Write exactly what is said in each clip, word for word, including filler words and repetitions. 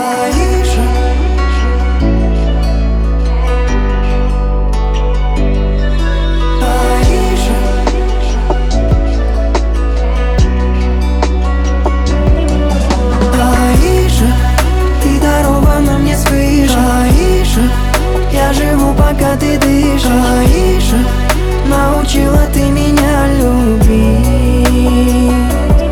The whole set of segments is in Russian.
Аиша, Аиша, Аиша, ты дарована мне свыше. Аиша, я живу, пока ты дышишь. Аиша, научила ты меня любить.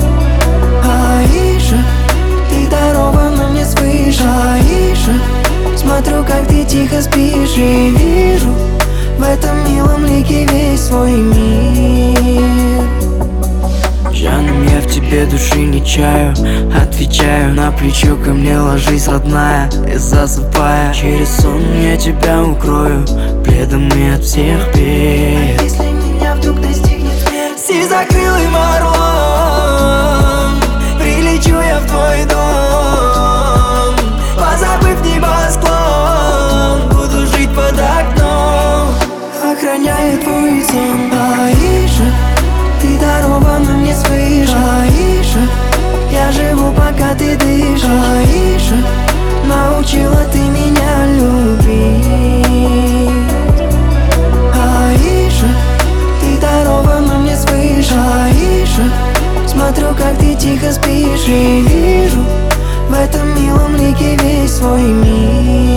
Аиша, ты дарована мне свыше. Аиша, смотрю, как ты тихо спишь, и вижу в этом милом лике весь свой мир. Жаном, я в тебе души не чаю. Отвечаю на плечо, ко мне ложись, родная, и засыпая. Через сон я тебя укрою пледом и от всех бед. А если меня вдруг настигнет смерть? Сизокрылым орлом прилечу я в твой дом, позабыв небосклон, буду жить под окном, охраняя твой сон. Аиша, ты дарована мне свыше. Аиша, я живу, пока ты дышишь. Аиша, научила ты меня любить. Аиша, ты дарована мне свыше. Аиша, смотрю, как ты тихо спишь, и вижу в этом милом лике весь свой мир.